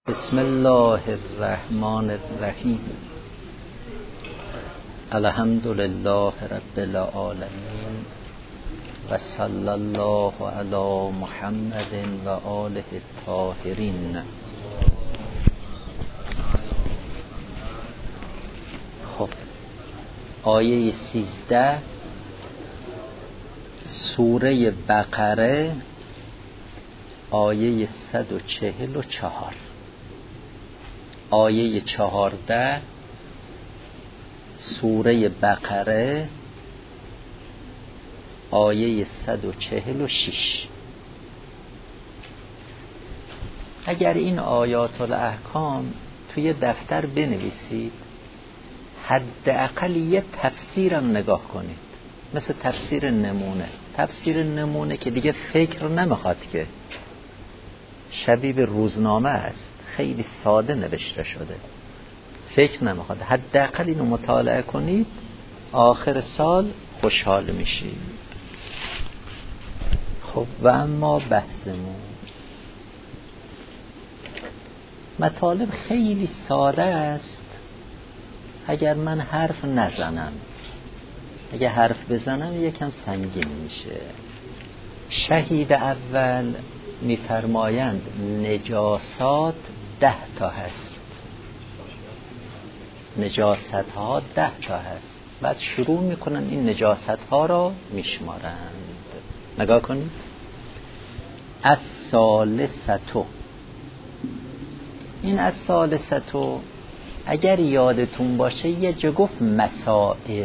بسم الله الرحمن الرحیم. الحمد لله رب العالمین و صلی الله علی محمد و آله الطاهرین. خب آیه 13 سوره بقره، آیه 144. آیه 14 سوره بقره، آیه 146. اگر این آیات الاحکام توی دفتر بنویسید، حداقل یه تفسیرم نگاه کنید، مثل تفسیر نمونه. تفسیر نمونه که دیگه فکر نمیخواد، که شبیه به روزنامه است، خیلی ساده نوشته شده، فکر نمیخواد. حداقل اینو مطالعه کنید، آخر سال خوشحال میشید. خب و اما بحثمون، مطالب خیلی ساده است. اگر من حرف نزنم، اگر حرف بزنم یکم سنگین میشه. شهید اول میفرمایند نجاسات 10 تا هست، نجاست ها 10 تا هست. بعد شروع میکنن این نجاست ها را میشمارند. نگاه کنید. الثالثه، این الثالثه اگر یادتون باشه یه جا گفت مسائل،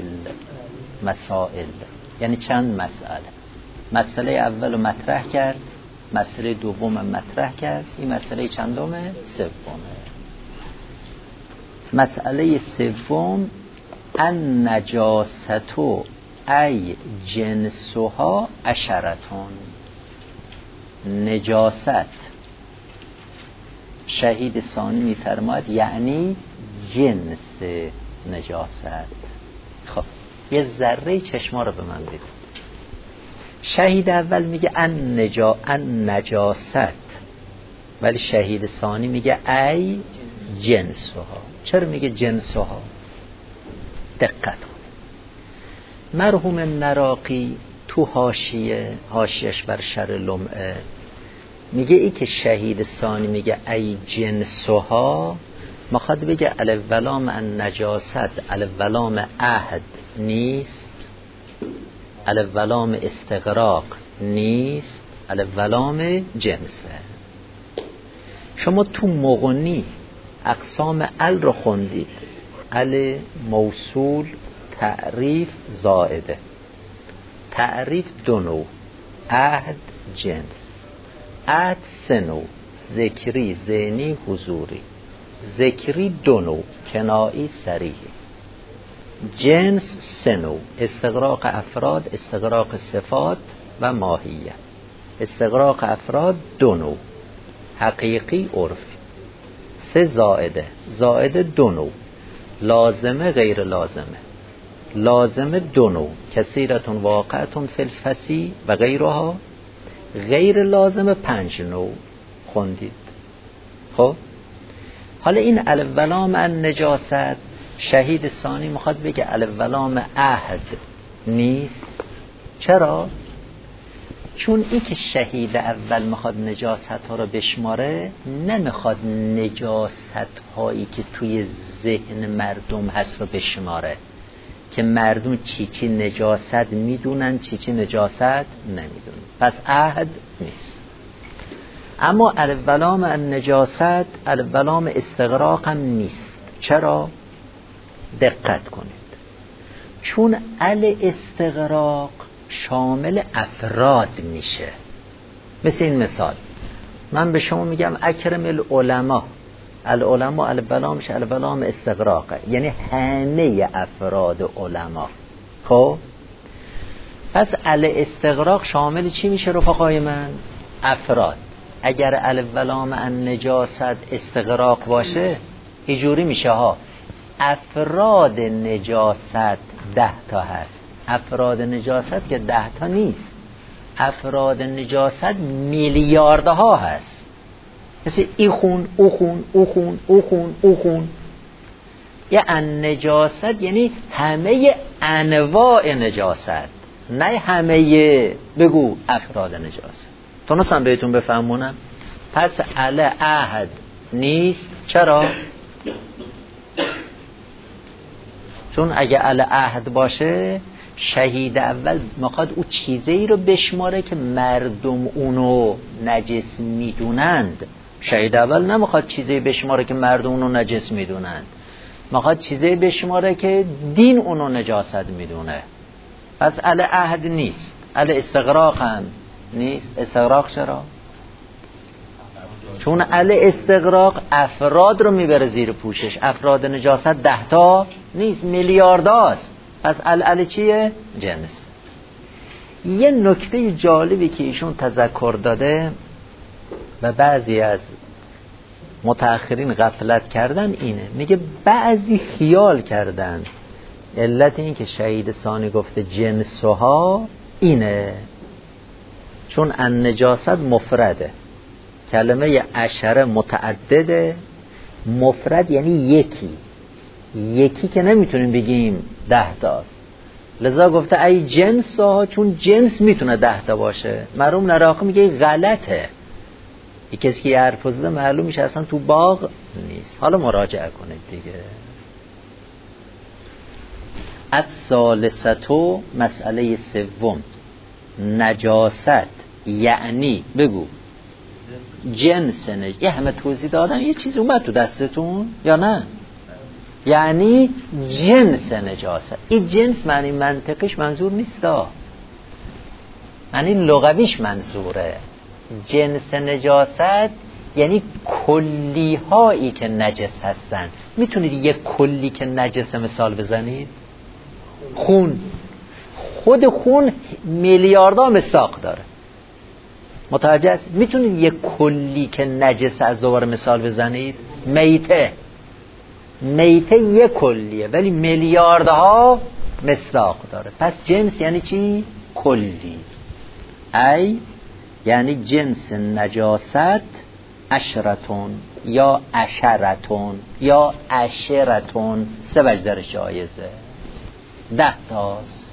یعنی چند مسئله. مسئله اول رو مطرح کرد، مسئله دوم مطرح کرد، این مسئله چندمه؟ سومه. مسئله سوم النجاستو ای جنسها 10. نجاست، شهید ثانی میفرماید یعنی جنس نجاست. خب یه ذره چشما رو به من بدید. شهید اول میگه ان نجاست، ولی شهید ثانی میگه ای جنسها. چرا میگه جنسها؟ دقت کن. مرحوم نراقی تو حاشیه‌اش بر شر لمعه میگه ای که شهید ثانی میگه ای جنسها، میخواد بگه الف ولام النجاست الف ولام عهد نیست، الف ولام استغراق نیست، الف ولام جنسه. شما تو مغنی اقسام ال رو خوندید، ال موصول، تعریف، زائده. تعریف 2 نوع، عهد، جنس. عهد 3 نوع، ذکری، ذهنی، حضوری. ذکری 2 نوع، کنایی، صریحی. جنس 3 نوع، استغراق افراد، استغراق صفات و ماهیه. استغراق افراد 2 نوع، حقیقی، عرفی. 3 زائده 2 نوع، لازمه، غیر لازمه. لازمه 2 نوع، کثیرتون واقعتون فی الفسی و غیرها. غیر لازمه 5 نوع خوندید. خب حالا این الف ولام النجاست، شهید ثانی میخواد بگه الف ولام عهد نیست. چرا؟ چون این که شهید اول میخواد نجاست ها رو بشماره، نمیخواد نجاست هایی که توی ذهن مردم هست رو بشماره، که مردم چی نجاست میدونن، چی نجاست نمیدونن. پس عهد نیست. اما الف ولام النجاست الف ولام استغراق هم نیست. چرا؟ دقت کنید. چون ال استغراق شامل افراد میشه. مثل این مثال، من به شما میگم اکرم العلماء، العلماء الف ولامش الف ولام استغراقه، یعنی همه افراد علما. خب پس ال استغراق شامل چی میشه رفقای من؟ افراد. اگر الف ولام النجاست استغراق باشه، اینجوری میشه ها، افراد نجاست 10 تا هست. افراد نجاست که 10 تا نیست، افراد نجاست میلیاردها هست. مثل ای خون، او خون، او خون، او خون، او خون. یه نجاست یعنی همه انواع نجاست، نه همه بگو افراد نجاست. تونستم بهتون بفهمونم؟ پس عهد نیست. چرا؟ چون اگه عهد باشه شهید اول میخواد او چیزی رو بشماره که مردم اونو نجس میدونند. شهید اول نمیخواد چیزی بشماره که مردم اونو نجس میدونند، میخواد چیزی بشماره که دین اونو نجاست میدونه. پس عهد نیست. استغراق هم نیست. استغراق چرا؟ چون استغراق افراد رو میبره زیر پوشش. افراد نجاست 10 تا نیست، میلیارداست. پس چیه؟ جنس. یه نکته جالبی که ایشون تذکر داده و بعضی از متأخرین غفلت کردن اینه، میگه بعضی خیال کردن علت این که شهید ثانی گفته جنسها اینه چون النجاست مفرده، کلمه عشره متعدده، مفرد یعنی یکی که نمیتونیم بگیم 10 تاست، لذا گفته ای جنس ها، چون جنس میتونه 10 تا باشه. مرحوم نراقی میگه غلطه، یک کسی که حرف زده معلوم میشه اصلا تو باغ نیست. حالا مراجعه کنید دیگه. از ثالثتو مسئله سوم، نجاست یعنی بگو جنس یه همه توضیح دادم، یه چیز اومد تو دستتون یا نه؟ یعنی جنس نجاست. این جنس معنی منطقیش منظور نیست، معنی لغویش منظوره. جنس نجاست یعنی کلی هایی که نجس هستن. میتونید یک کلی که نجس مثال بزنید؟ خون. خود خون میلیاردها مصداق داره، متوجه است؟ میتونید یک کلی که نجس از دوباره مثال بزنید؟ میته یک کلیه ولی میلیاردها مصداق داره. پس جنس یعنی چی؟ کلی. یعنی جنس نجاست عشرتون یا عشرتون یا عشرتون، 3 وجه درش جایزه، 10 تاست.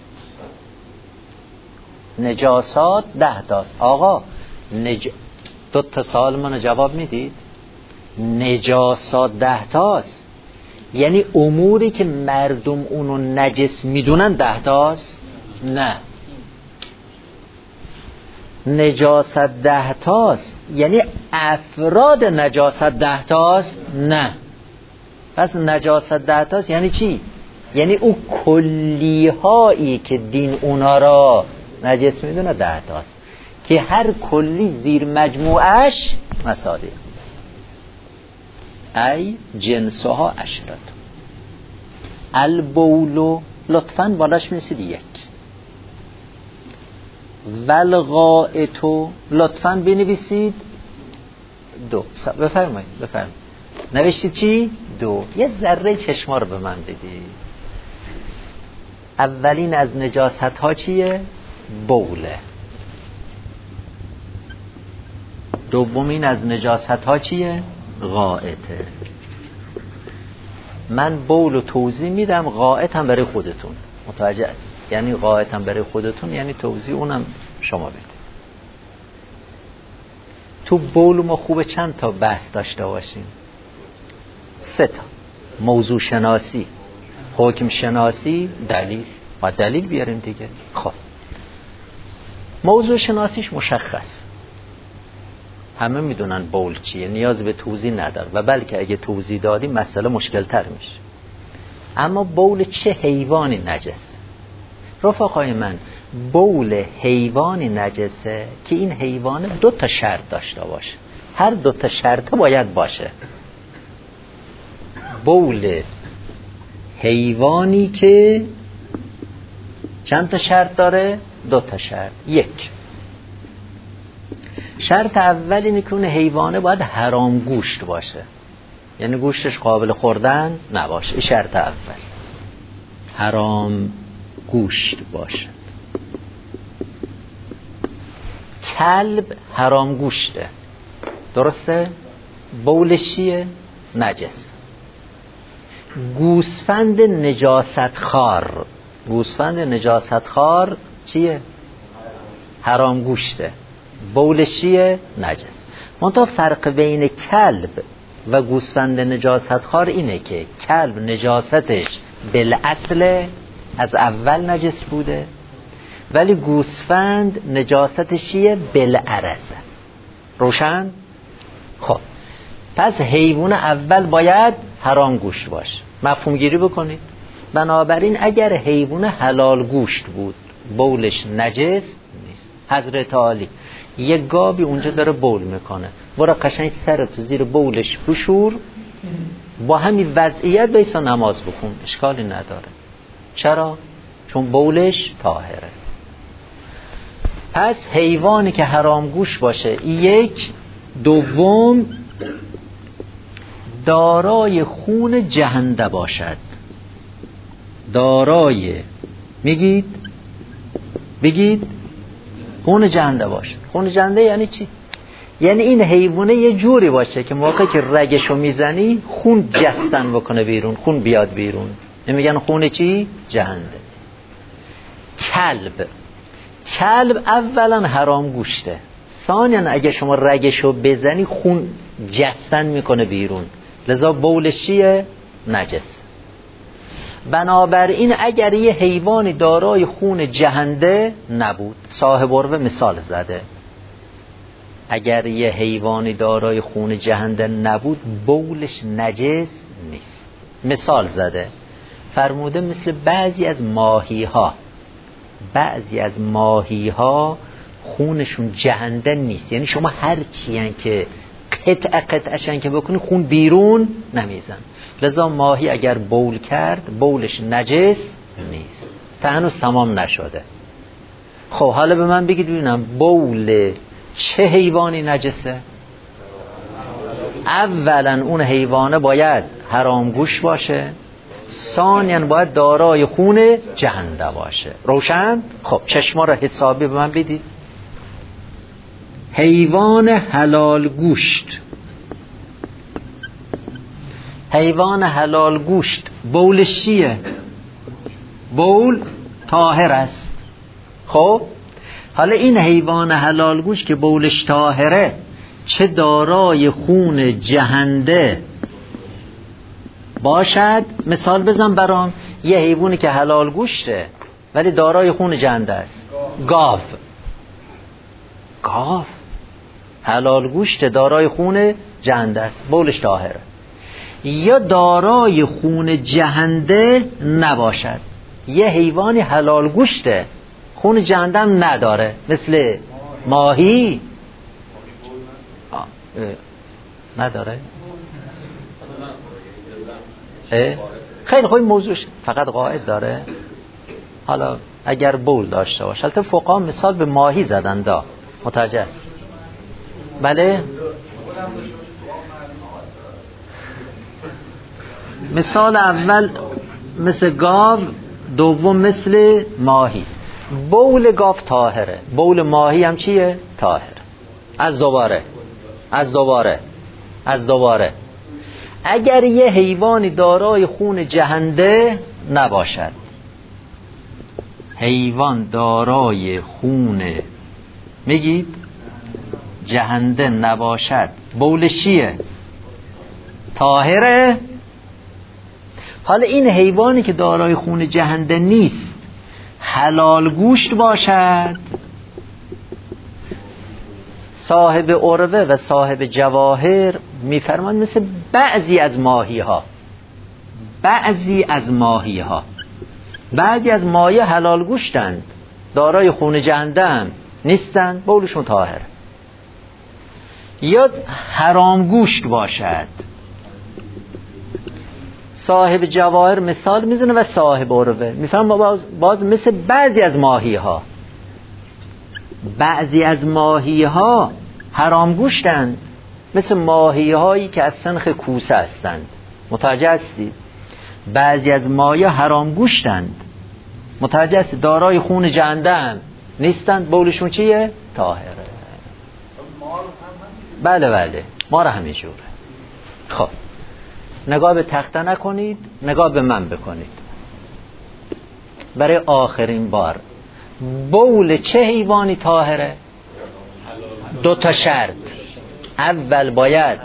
نجاسات 10 تاست. آقا 2 تا سوال منو جواب میدید؟ نجاسات 10 تاست یعنی اموری که مردم اونو نجس میدونن 10 تاست؟ نه. نجاست 10 تاست یعنی افراد نجاست 10 تاست؟ نه. پس نجاست 10 تاست یعنی چی؟ یعنی او کلی هایی که دین اونا را نجس میدونه 10 تاست که هر کلی زیر مجموعش مصادیق. ای جنسها عشرت. البولو لطفاً بالاش میسید 1. والغائتو لطفاً بنویسید 2. بفرمایید. نوشتید چی؟ 2. یه ذره چشما رو به من بدید. اولین از نجاست ها چیه؟ بوله. دومین از نجاست ها چیه؟ غائطه. من بول توضیح میدم، غائط هم برای خودتون. متوجه است؟ یعنی غائط هم برای خودتون یعنی توضیح اونم شما بدید. تو بول ما خوبه چند تا بحث داشته باشیم؟ 3 تا. موضوع شناسی، حکم شناسی، دلیل. و دلیل بیاریم دیگه. خب موضوع شناسیش مشخص، همه میدونن بول چیه، نیاز به توضیح نداره و بلکه اگه توضیح دادیم مسئله مشکل تر میشه. اما بول چه حیوانی نجسه؟ رفقای من، بول حیوانی نجسه که این حیوان 2 تا شرط داشته باشه. هر 2 تا شرط باید باشه. بول حیوانی که چند تا شرط داره؟ 2 تا شرط. 1. شرط اول اینه که اون حیوانه باید حرام گوشت باشه، یعنی گوشتش قابل خوردن نباشه. این شرط اول، حرام گوشت باشه. کلب حرام گوشته، درسته؟ بولش چیه؟ نجس. گوسفند نجاست خار، گوسفند نجاست خار چیه؟ حرام گوشته. بولش چیه؟ نجس. منتها فرق بین کلب و گوسفند نجاست خار اینه که کلب نجاستش بالاصل از اول نجس بوده، ولی گوسفند نجاستش چیه؟ بالعرض. روشن؟ خب پس حیوان اول باید حرام گوشت باشه. مفهوم گیری بکنید. بنابراین اگر حیوان حلال گوشت بود بولش نجس نیست. حضرت علی یه گاوی اونجا داره بول میکنه، برو قشنگ سرتو زیر بولش بشور، با همین وضعیت بیسا نماز بخون، اشکالی نداره. چرا؟ چون بولش طاهره. پس حیوانی که حرام گوشت باشه یک. دوم دارای خون جهنده باشد. دارای بگید خون جهنده باشد. خون جهنده یعنی چی؟ یعنی این حیوانه یه جوری باشه که موقعی که رگشو میزنی خون جستن بکنه بیرون، خون بیاد بیرون. میگن خون چی؟ جهنده. کلب اولا حرام گوشته، ثانیا اگه شما رگشو بزنی خون جستن میکنه بیرون، لذا بولش چیه؟ نجس. بنابراین اگر یه حیوانی دارای خون جهنده نبود، صاحب عروه مثال زده، اگر یه حیوانی دارای خون جهنده نبود بولش نجس نیست. مثال زده فرموده مثل بعضی از ماهی ها خونشون جهنده نیست، یعنی شما هر چی که قطعشن که بکنی خون بیرون نمیزن، لذا ماهی اگر بول کرد بولش نجس نیست. تا هنوز تمام نشده. خب حالا به من بگید ببینم بول چه حیوانی نجسه؟ اولا اون حیوانه باید حرام گوش باشه، ثانیاً باید دارای خون جهنده باشه. روشن؟ خب چشما را حسابی به من بدید. حیوان حلال گوشت، حیوان حلال گوشت بولش چیه؟ بول طاهر است. خب حالا این حیوان حلال گوشت که بولش طاهره چه دارای خون جهنده باشد، مثال بزن برام. یه حیوانی که حلال گوشته ولی دارای خون جهنده است. گاو حلال گوشته دارای خون جهنده است، بولش طاهره. یا دارای خون جهنده نباشد، یه حیوانی حلال گوشته خون جهنده هم نداره، مثل ماهی. نداره؟ خیلی خوب موضوعش فقط قاعد داره. حالا اگر بول داشته باشه، البته فقها مثال به ماهی زدن دا، متوجه است؟ بله. مثال اول مثل گاو، دوم مثل ماهی. بول گاو طاهره، بول ماهی هم چیه؟ طاهر. از دوباره اگر یه حیوانی دارای خون جهنده نباشد، حیوان دارای خون جهنده نباشد، بولش چیه؟ طاهره. حالا این حیوانی که دارای خون جهنده نیست حلال گوشت باشد، صاحب عروه و صاحب جواهر میفرمان مثل بعضی از ماهی حلال گوشتند، دارای خون جهنده نیستند، بولشون طاهر. یا حرام گوشت باشد، صاحب جواهر مثال میزنه و صاحب عروه میفرمان باز مثل بعضی از ماهی ها حرام گوشتند، مثل ماهی هایی که از سنخ کوسه هستند. متوجه هستید؟ بعضی از ماهی حرام گوشتند، متوجه هستید؟ دارای خون جهنم نیستند، بولشون چیه؟ طاهره. بله مار همین جوره. خب نگاه به تخته نکنید، نگاه به من بکنید. برای آخرین بار، بول چه حیوانی طاهره؟ 2 تا شرط. اول باید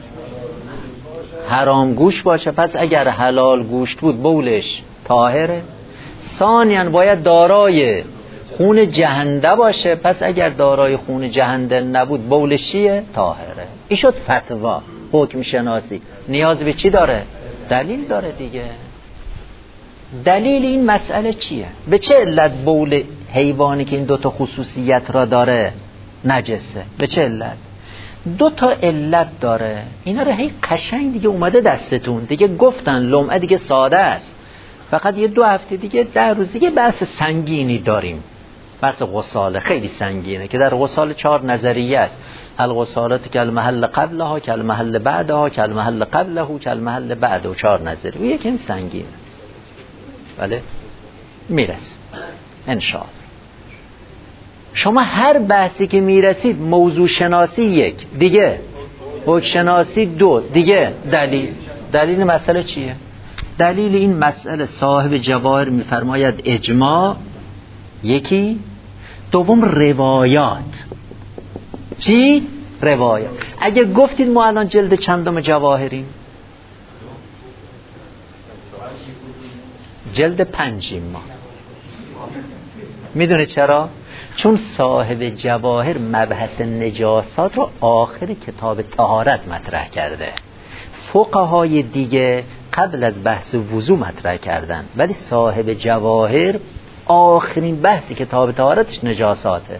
حرام گوش باشه، پس اگر حلال گوشت بود بولش طاهره. ثانیاً باید دارای خون جهنده باشه، پس اگر دارای خون جهنده نبود بولش چیه؟ طاهره. این شد فتوا، حکم شناسی. نیاز به چی داره؟ دلیل داره دیگه. دلیل این مسئله چیه؟ به چه علت بول حیوانی که این 2 تا خصوصیت را داره نجسه؟ به چه علت؟ 2 تا علت داره. اینا رو هی قشنگ دیگه اومده دستتون دیگه، گفتن لمعه دیگه ساده است. فقط یه 2 هفته دیگه، 10 روز دیگه بحث سنگینی داریم. بحث غساله خیلی سنگینه که در غسال 4 نظریه است. الغسالات کالمحل قبلها، کالمحل بعدها، کالمحل قبله، کالمحل بعده. 4 نظریه و یکم سنگینه. بله میرسیم انشاءالله. شما هر بحثی که میرسید، موضوع شناسی 1 دیگه، حکم شناسی 2 دیگه، دلیل مسئله چیه؟ دلیل این مسئله صاحب جواهر میفرماید اجماع 1، دوم روایات. چی؟ روایات. اگه گفتید ما الان جلد چندم جواهریم؟ جلد 5 ما. میدونه چرا؟ چون صاحب جواهر مبحث نجاسات رو آخر کتاب طهارت مطرح کرده. فقهای دیگه قبل از بحث وضو مطرح کردن، ولی صاحب جواهر آخرین بحثی کتاب طهارتش نجاساته.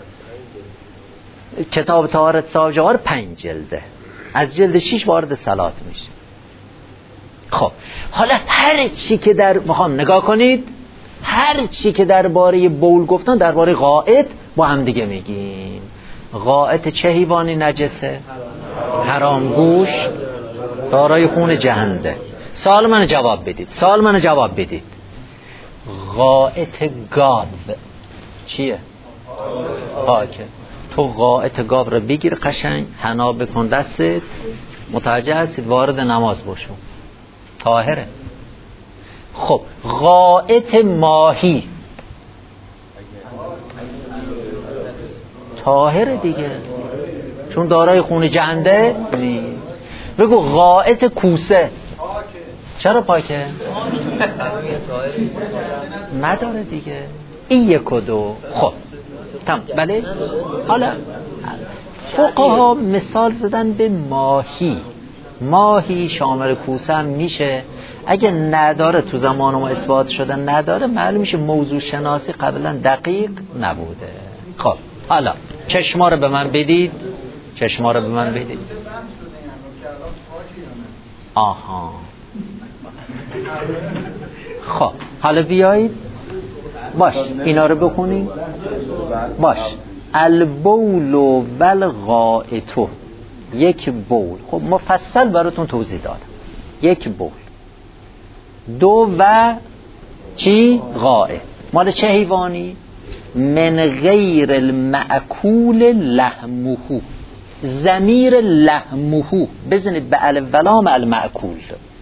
کتاب طهارت صاحب جواهر 5 جلده، از جلد 6 وارد صلات میشه. خب حالا هر چی که بخوام نگاه کنید، هر چی که درباره بول گفتن درباره غائط با هم دیگه میگیم. غائط چه حیوانی نجسه؟ حرام گوش دارای خون جهنده. سوال منو جواب بدید. غائط گاو چیه؟ پاکه. تو غائط گاو رو بگیر قشنگ، حنا بکن دستت، متوجه هستید؟ وارد نماز بشو، طاهره. خب غائط ماهی طاهره دیگه، چون دارای خون جهنده نیست. بگو غائط کوسه چرا پاکه؟ نداره دیگه. این 1 و 2. خب تمام. بله. حالا فقها مثال زدن به ماهی شامل کوسه هم میشه. اگه نداره، تو زمان ما اثبات شده نداره، معلوم میشه موضوع شناسی قبلا دقیق نبوده. خب حالا چشما رو به من بدید. آها. خب حالا بیایید باش اینا رو بخونیم. باش البول و الغائط. 1 بول. خب مفصل براتون توضیح دادم. 1 بول. 2 و چی؟ غائط. مال چه حیوانی؟ من غیر المأکول لحمه. ضمیر لحمه بزنید به الف و لام المأکول.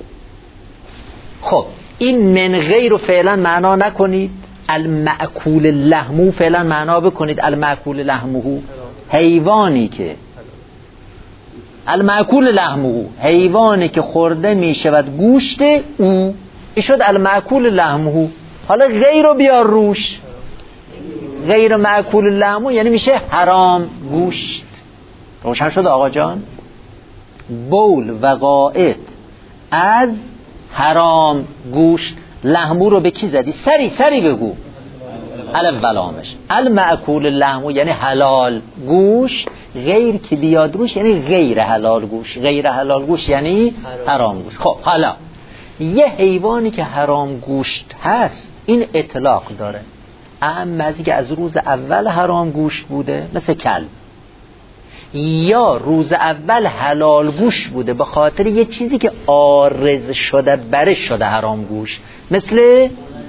خب این من غیر رو فعلا معنا نکنید، المأکول لحمه فعلا معنا بکنید. المأکول لحمه حیوانی که المأکول لحمه حیوانی که خورده می شود گوشت او، این شد المأکول لحمه. حالا غیر رو بیار روش. غیر مأکول لحمه یعنی میشه حرام گوشت. روشن شد آقا جان؟ بول و غائط از حرام گوشت. لحمو رو به کی زدی؟ سری بگو. الف ولامش. المأکول لحمو یعنی حلال گوشت، غیر که بیاد روش یعنی غیر حلال گوشت. غیر حلال گوشت یعنی حرام گوشت. خب حالا یه حیوانی که حرام گوشت هست این اطلاق داره، اما از که از روز اول حرام گوشت بوده مثل کلب، یا روز اول حلال گوشت بوده به خاطر یه چیزی که عارض شده برش شده حرام گوشت، مثل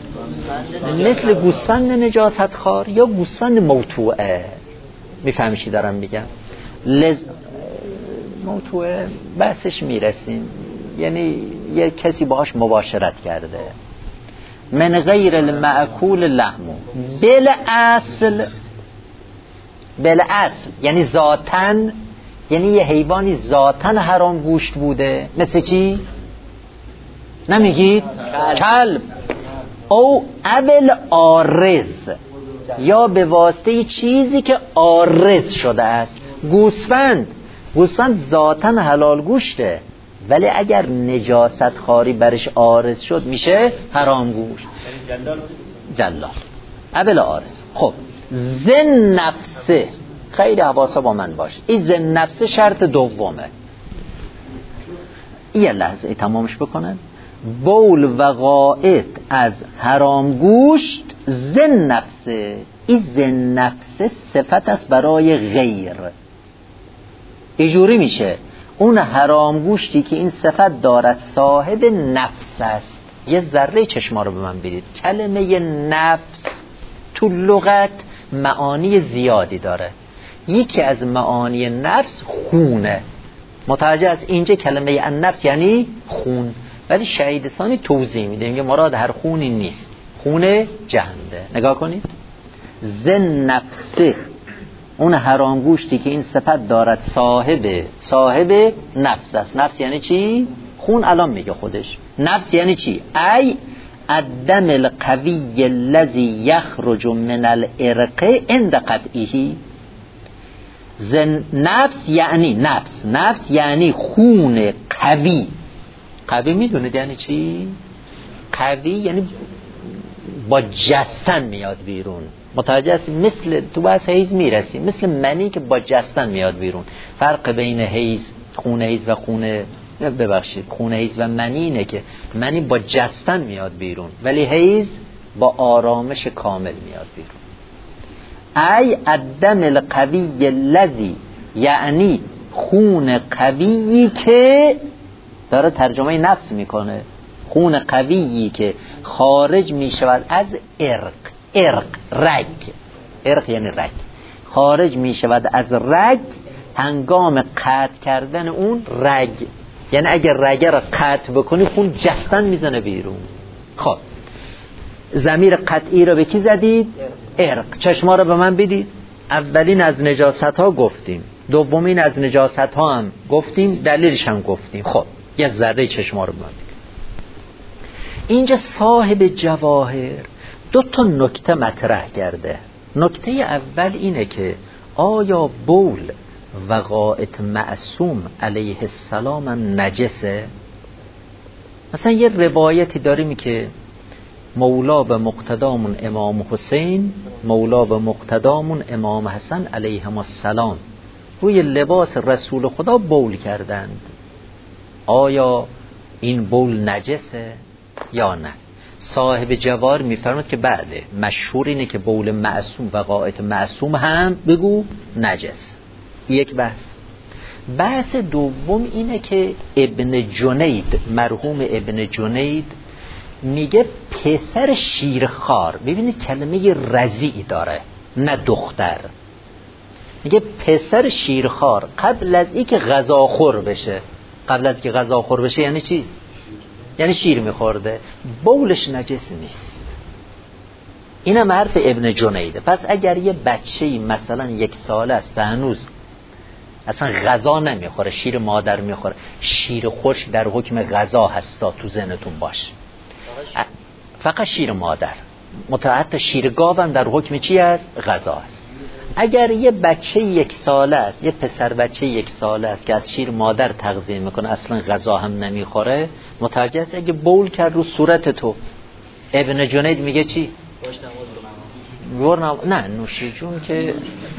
گوسفند نجاست خوار یا گوسفند موتوعه. میفهمی چی دارم میگم؟ موتوعه بحثش میرسیم، یعنی یه کسی باهاش مباشرت کرده. من غیر المأکول لحمو بالاصل یعنی ذاتن، یعنی یه حیوانی ذاتن حرام گوشت بوده. مثل چی؟ نمیگید؟ کلب. او ابل آرز، یا به واسطه چیزی که آرز شده است. گوسفند ذاتن حلال گوشته، ولی اگر نجاست خاری برش آرز شد میشه حرام گوشت. جلال ابل آرز. خب زن نفسه، خیلی حواسا با من باش، این زن نفسه شرط دومه. یه لحظه تمامش بکنن. بول و غائط از حرام گوشت زن نفسه، این زن نفسه صفت است برای غیر. اینجوری میشه اون حرام گوشتی که این صفت دارد صاحب نفس است. یه ذره چشما رو به من بدید. کلمه نفس تو لغت معانی زیادی داره. یکی از معانی نفس خونه. متوجه از اینجا کلمه النفس یعنی خون، ولی شهید ثانی توضیح میده میگه مراد هر خونی نیست، خون جهنده. نگاه کنید. زن نفسه، اون حرام گوشتی که این صفت دارد صاحب نفس است. نفس یعنی چی؟ خون. الان میگه خودش نفس یعنی چی؟ ای الدم القوی الذی یخرج من العرق عند قطعه. نفس یعنی نفس یعنی خون قوی. قوی میدونید یعنی چی؟ قوی یعنی با جستن میاد بیرون. متوجه هستی؟ مثل تو بس حیض میرسی، مثل منی که با جستن میاد بیرون. فرق بین حیض، خون حیض و خون حیض و منی اینه که منی با جستن میاد بیرون، ولی حیض با آرامش کامل میاد بیرون. ای الدم القوی الذی، یعنی خون قویی که داره ترجمه نفس میکنه. خون قویی که خارج میشود از رگ یعنی رگ، خارج میشود از رگ هنگام قطع کردن اون رگ. یعنی اگر رگ را قطع بکنی خون جستن میزنه بیرون. خب ضمیر قطعی رو به کی زدید؟ ارق. چشما رو به من بدید. اولین از نجاست ها گفتیم، دومین از نجاست ها هم گفتیم، دلیلش هم گفتیم. خب یه ذره چشما رو به من بدید. اینجا صاحب جواهر دو تا نکته مطرح کرده. نکته اول اینه که آیا بول و غائط معصوم علیه السلام نجسه؟ مثلا یه روایتی داریم که مولا به مقتدامون امام حسین، مولا به مقتدامون امام حسن علیهم السلام روی لباس رسول خدا بول کردند. آیا این بول نجسه یا نه؟ صاحب جواهر میفرماد که بله، مشهور اینه که بول معصوم و غائط معصوم هم بگو نجس. یک بحث دوم اینه که ابن جنید، مرحوم ابن جنید میگه پسر شیرخوار، ببینید کلمه رضیع داره نه دختر، میگه پسر شیرخوار قبل از اینکه غذاخور بشه، یعنی چی؟ یعنی شیر میخورده، بولش نجس نیست. اینم حرف ابن جنیده. پس اگر یه بچه‌ای مثلا 1 ساله است هنوز اصلا غذا نمیخوره، شیر مادر میخوره، شیر خشک در حکم غذا هستا، تو ذهنتون باشه، فقط شیر مادر. حتی شیر گاو هم در حکم چی است؟ غذا است. اگر یه بچه 1 ساله است، یه پسر بچه 1 ساله است که از شیر مادر تغذیه میکنه، اصلا غذا هم نمیخوره، متوجه است اگه بول کرد رو صورت تو، ابن جنید میگه چی؟ نه نوشی جون که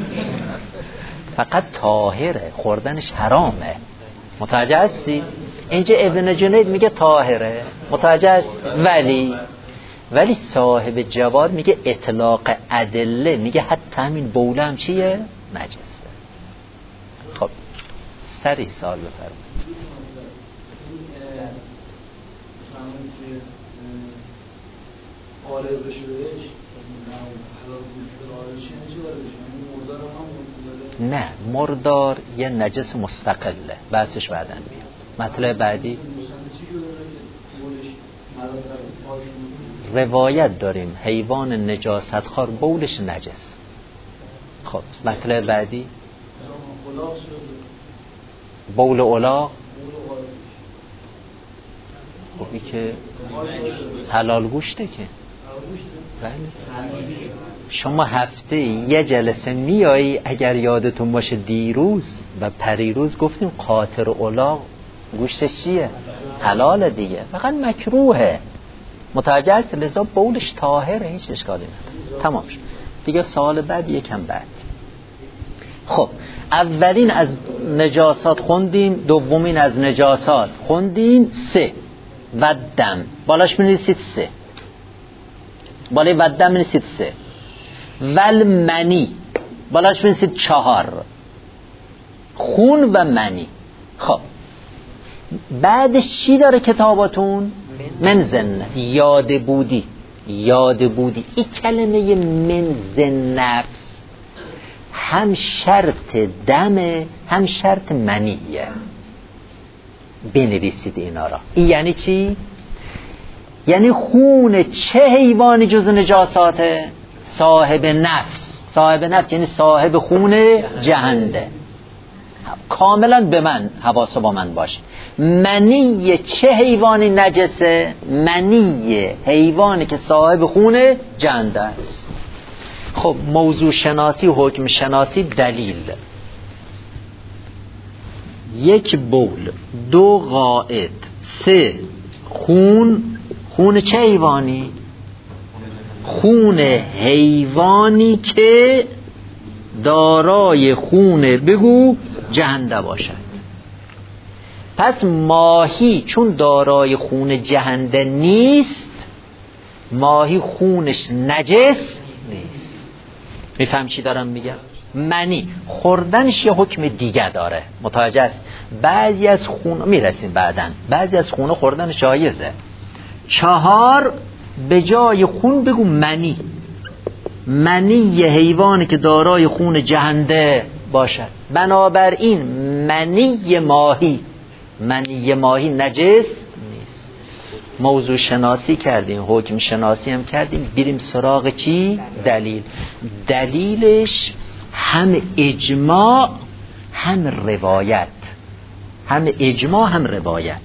فقط طاهره، خوردنش حرامه. متوجه هستی؟ اینجا ابن جنید میگه طاهره، متوجه است؟ ولی صاحب جواد میگه اطلاق ادله، میگه حتی همین بوله هم چیه؟ نجسه. خب سری سال بفرمایید. نه، مردار یه نجس مستقله، بحثش بعدن میاد. مطلب بعدی روایت داریم حیوان نجاست خوار بولش نجس. خب مطلب بعدی بول الاغ. خب این که حلال گوشته که بله. شما هفته یه جلسه میایی، اگر یادتون باشه دیروز و پریروز گفتیم قاطر الاغ گوشتش چیه؟ حلاله دیگه، فقط مکروهه. متوجه هست؟ لذا بولش طاهره، هیچ اشکالی نداره. تمام شد دیگه. سوال بعد یکم بعد. خب اولین از نجاسات خوندیم، دومین از نجاسات خوندیم 3 و دم بالاش بنویسید 3، بالای و دم بنویسید 3 ول منی بالاش بنویسید 4، خون و منی. خب بعدش چی داره کتاباتون؟ منزن. یاد بودی این کلمه منزن نفس هم شرط دمه هم شرط منیه. بنویسید اینا را. این یعنی چی؟ یعنی خون چه حیوانی جز نجاساته؟ صاحب نفس. صاحب نفس یعنی صاحب خون جهنده. کاملا به من حواس با من باشه. منی چه حیوانی نجسه؟ منی حیوانی که صاحب خون جهنده است. خب موضوع شناسی، حکم شناسی، دلیل: 1 بول، 2 غائط، 3 خون. خون چه حیوانی؟ خون حیوانی که دارای خون بگو جهنده باشد. پس ماهی چون دارای خون جهنده نیست، ماهی خونش نجس نیست. میفهم چی دارم میگم؟ منی خوردنش یه حکم دیگه داره. متوجه است؟ بعضی از خون میرسیم بعدن، بعضی از خون خوردنش جایزه. 4 به جای خون بگو منی. منی یه حیوانی که دارای خون جهنده باشد. بنابراین منی ماهی نجس نیست. موضوع شناسی کردیم، حکم شناسی هم کردیم. بریم سراغ چی؟ دلیل. دلیلش هم اجماع هم روایت. هم اجماع هم روایت.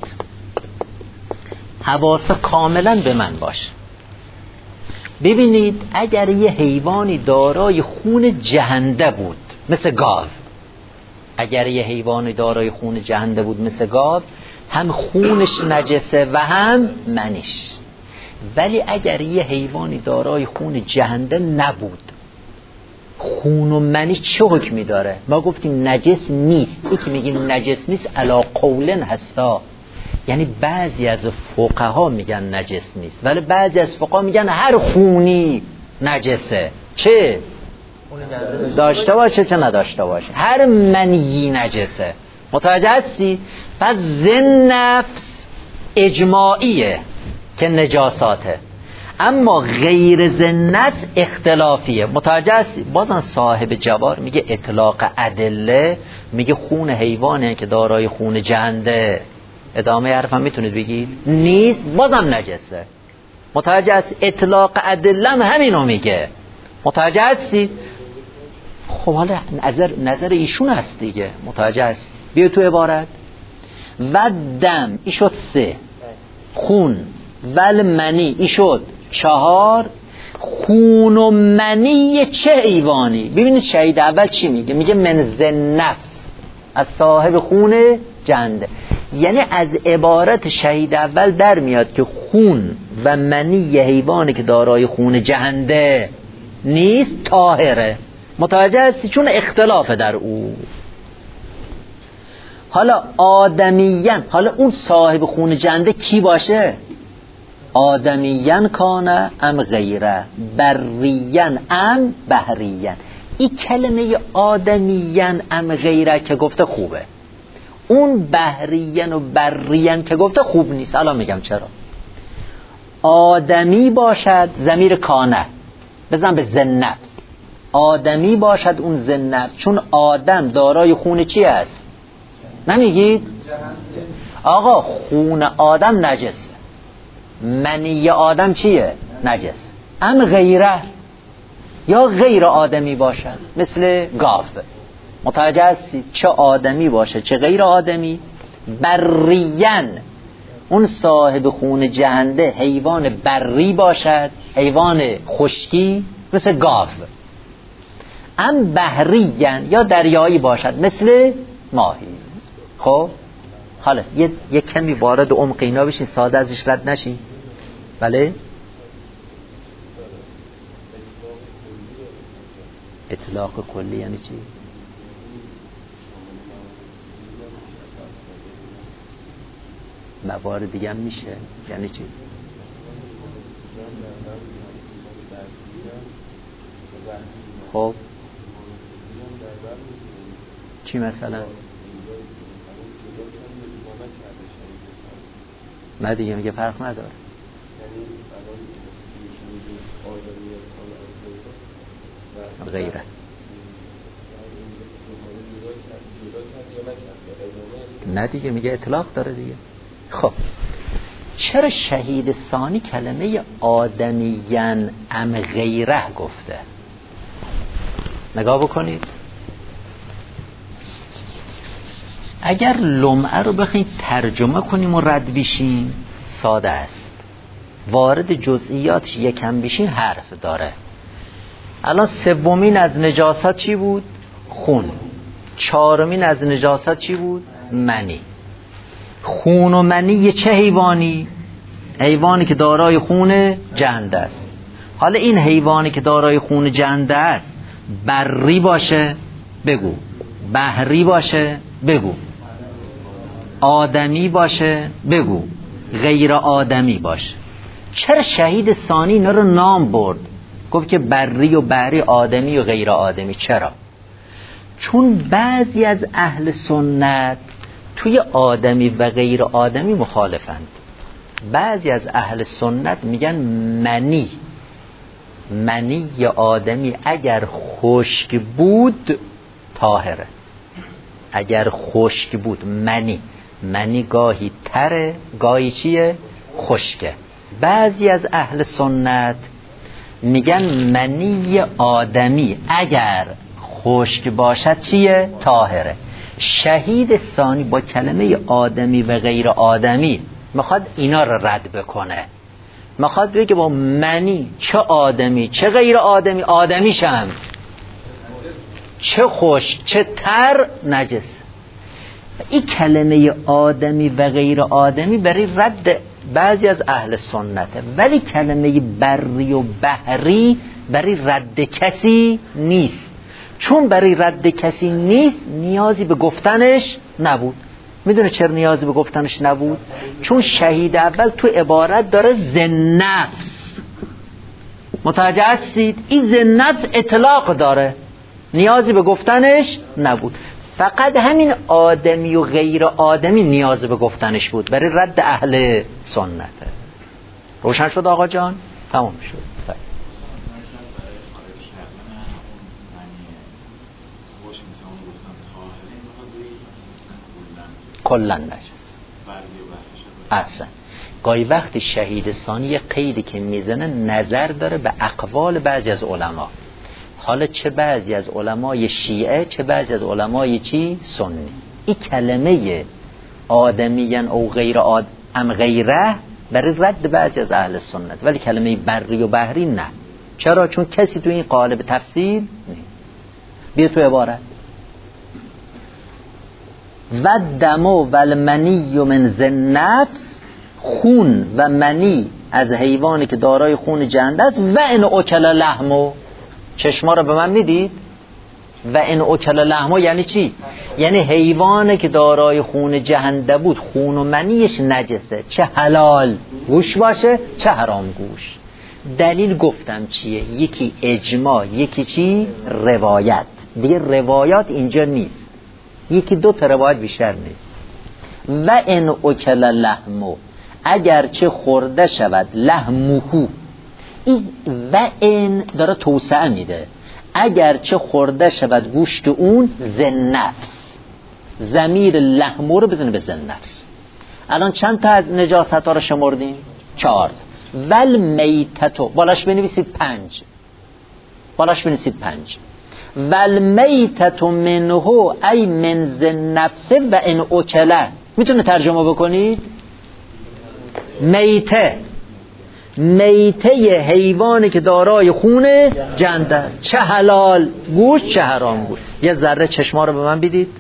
حواس کاملا به من باشه. ببینید اگر یه حیوانی دارای خون جهنده بود مثل گاو، اگر یه حیوانی دارای خون جهنده بود مثل گاو، هم خونش نجسه و هم منیش. ولی اگر یه حیوانی دارای خون جهنده نبود، خون و منی چه حکمی داره؟ ما گفتیم نجس نیست. یکی میگیم نجس نیست علا قولن هستا، یعنی بعضی از فقها میگن نجس نیست، ولی بعضی از فقها میگن هر خونی نجسه، چه داشته باشه چه نداشته باشه، هر منی نجسه. متوجه هستی؟ پس زن نفس اجماعیه که نجاساته، اما غیر زن نفس اختلافیه. متوجه هستی؟ بازم صاحب جوار میگه اطلاق ادله، میگه خون حیوانه که دارای خون جهنده، ادامه حرفم میتونید بگید نیست، بازم نجسه. متوجه هستی؟ اطلاق ادله هم همینو میگه. متوجه هستی؟ خب حالا نظر ایشون هست دیگه. متوجه هستی؟ بیا تو عبارت. و دم ای شد 3، خون ول منی ای شد 4، خون و منی چه حیوانی؟ ببینید شهید اول چی میگه؟ میگه من زن نفس، از صاحب خون جهنده. یعنی از عبارت شهید اول در میاد که خون و منی یه حیوانی که دارای خون جهنده نیست طاهره. متوجه هستی؟ چون اختلاف در او. حالا آدمیان، حالا اون صاحب خون جهنده کی باشه؟ آدمیان کانه ام غیره، بریان ام بحریان. این کلمه آدمیان ام غیره که گفته خوبه، اون بحریان و بریان که گفته خوب نیست. الان میگم چرا. آدمی باشد ضمیر کانه بزن به زن نفس، آدمی باشد اون زن نفس، چون آدم دارای خون چی است؟ نمیگید؟ آقا خون آدم نجسه، منی آدم چیه؟ نجس. ام غیره، یا غیر آدمی باشد، مثل گاو. متوجه هستی؟ چه آدمی باشه چه غیر آدمی. بریین، اون صاحب خون جهنده حیوان بری باشد، حیوان خشکی مثل گاو. ام بحریین، یا دریایی باشد مثل ماهی. خب حالا یه کمی وارد عمق اینا بشین، ساده ازش رد نشین. بله؟ اطلاق کلی یعنی چی؟ موارد دیگه هم میشه یعنی چی؟ خب چی مثلا؟ نه دیگه میگه فرق نداره. غیره نه دیگه میگه اطلاق داره دیگه. خب چرا شهید ثانی کلمه آدمیین ام غیره گفته؟ نگاه بکنید. اگر لمعه رو بخواید ترجمه کنیم و رد بشیم ساده است، وارد جزئیاتش یکم بشین حرف داره. الان سومین از نجاست چی بود؟ خون. چهارمین از نجاست چی بود؟ منی. خون و منی چه حیوانی؟ حیوانی که دارای خون جنده است. حالا این حیوانی که دارای خون جنده است بری باشه بگو، بحری باشه بگو، آدمی باشه بگو، غیر آدمی باشه. چرا شهید ثانی اینا رو نام برد؟ گفت که بری و بحری، آدمی و غیر آدمی. چرا؟ چون بعضی از اهل سنت توی آدمی و غیر آدمی مخالفند. بعضی از اهل سنت میگن منی آدمی اگر خشک بود طاهره. اگر خشک بود منی گاهی تره گاهی چیه؟ خشکه. بعضی از اهل سنت میگن منی آدمی اگر خشک باشد چیه؟ طاهره. شهید ثانی با کلمه آدمی و غیر آدمی میخواد اینا رو رد بکنه. میخواد بگه با منی چه آدمی چه غیر آدمی، آدمیشم چه خشک چه تر نجس. این کلمه آدمی و غیر آدمی برای رد بعضی از اهل سنته، ولی کلمه بری و بحری برای رد کسی نیست. چون برای رد کسی نیست نیازی به گفتنش نبود. میدونه چرا نیازی به گفتنش نبود؟ چون شهید اول تو عبارت داره ذی-نفس. متوجه هستید؟ این ذی-نفس اطلاق داره، نیازی به گفتنش نبود. فقط همین آدمی و غیر آدمی نیاز به گفتنش بود برای رد اهل سنته. روشن شد آقا جان؟ تمام شد. کلن نجس اصلا. گاهی وقتی شهید ثانی قیدی که میزنه نظر داره به اقوال بعضی از علما. حالا چه بعضی از علمای شیعه چه بعضی از علمای چی؟ سنی. این کلمه آدمیان او غیر ام غیره برای رد بعضی از اهل سنت، ولی کلمه بری و بحری نه. چرا؟ چون کسی تو این قالب تفسیر نیست. بیا تو عبارت و دمو و المنی من ذی-نفس، خون و منی از حیوانی که دارای خون جنده است. و ان اکل لحمو، چشما رو به من میدید؟ و ان اکل لحمو یعنی چی؟ یعنی حیوانی که دارای خون جهنده بود خون و منیش نجسه، چه حلال گوش باشه چه حرام گوش. دلیل گفتم چیه؟ یکی اجماع، یکی چی؟ روایت. دیگه روایات اینجا نیست، یکی دو تا روایت بیشتر نیست. و ان اکل لحمو، اگر چه خورده شود لحموهو، این و ان داره توسعه میده، اگر چه خورده شود گوشت اون ذی-نفس، ضمیر لحمو رو بزنه به ذی-نفس. الان چند تا از نجاست ها رو شمردیم؟ 4 ول میتتو بالاش بنویسید 5 ول میتتو منه ای من ذی النفس و ان اکله. میتونه ترجمه بکنید؟ میته حیوانی که دارای خون جنده است، چه حلال گوشت چه حرام گوشت. یه ذره چشما رو به من بدید.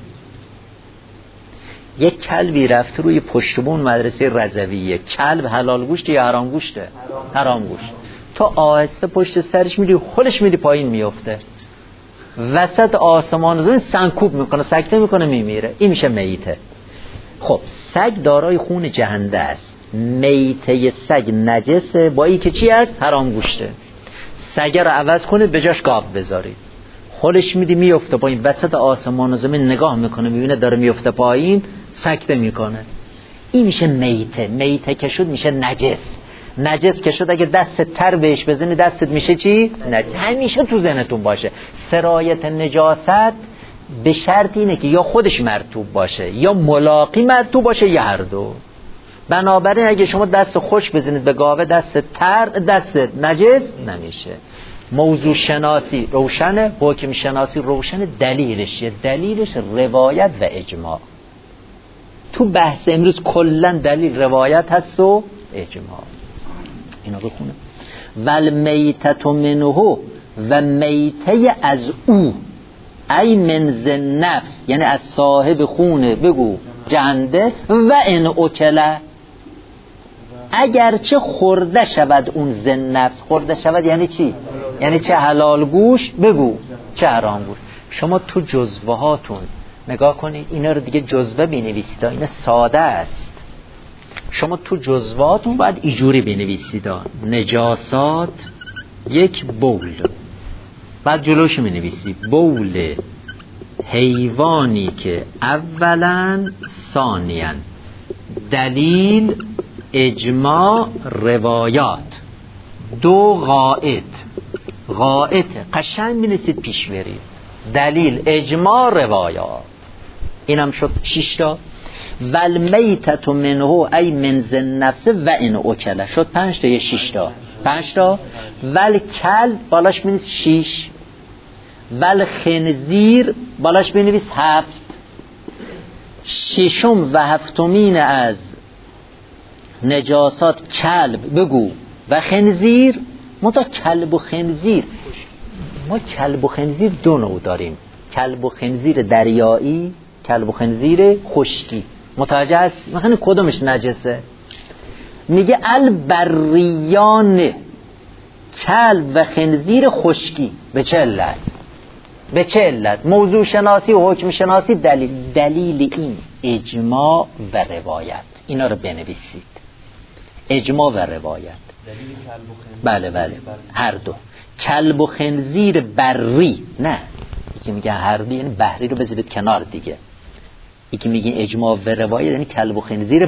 یک کلبی رفته روی پشتبون مدرسه رضویه، کلب حلال گوشت یا حرام گوشته؟ حرام گوشت. تو آهسته پشت سرش میری خودش میری پایین میفته، وسط آسمان زمین سنکوب میکنه، سکته میکنه میمیره. این میشه میته. خب سگ دارای خون جهنده است، میته سگ نجسه با این که چی است؟ حرام گوشته. سگ رو عوض کنید به جاش گاو بذارید، خودش میدی میفته پایین، وسط آسمان و زمین نگاه میکنه میبینه داره میفته پایین، سکته میکنه. این میشه میته. میته که شد میشه نجس که شد اگه دست تر بهش بزنی دستت میشه چی؟ نجس. همیشه تو ذهنتون باشه سرایت نجاست به شرط اینه که یا خودش مرطوب باشه یا ملاقی مرطوب باشه یا هر دو. بنابراین اگه شما دست خوش بزنید به گاوه دست نجس نمیشه. موضوع شناسی روشنه، حکم شناسی روشنه. دلیلش روایت و اجماع. تو بحث امروز کلا دلیل روایت هست و اجماع. اینا بخونه. ول میتت منه و میته از او ای من ذی النفس، یعنی از صاحب خونه بگو جنده و ان اکله، اگرچه خورده شود اون ذی النفس. خورده شود یعنی چی؟ یعنی چه حلال گوش بگو چه حرام گوش. شما تو جزوه هاتون نگاه کنید، اینا رو دیگه جزوه بنویسید، اینا ساده است. شما تو جزواتون باید اینجوری بنویسید: نجاسات یک بول، بعد جلوش می‌نویسی بول حیوانی که اولا ثانیاً دلیل اجماع روایات دو غائط قشنگ می‌نویسید پیش برید. دلیل اجماع روایات، اینم شد 6 تا. ول میتت منه ای من ذی النفس و ان اکله شد 5 تا یا 6 تا؟ 5 تا. ول کل بالاش بنویس 6. ول خنزیر بالاش بنویس 7. ششم و هفتمین از نجاسات کلب بگو و خنزیر. ما کلب و خنزیر دو نوع داریم: کلب و خنزیر دریایی، کلب و خنزیر خشکی. متوجه هست؟ مثلا کدومش نجسه؟ میگه البریان کلب و خنزیر خشکی. به چه علت؟ موضوع شناسی و حکم شناسی. دلیل این اجماع و روایت. اینا رو بنویسید: اجماع و روایت. بله هر دو. کلب و خنزیر بری، نه یکی میگه هر دو یعنی بحری رو بذارید کنار دیگه. یکی میگه اجماع و روایت یعنی کلب و خنزیر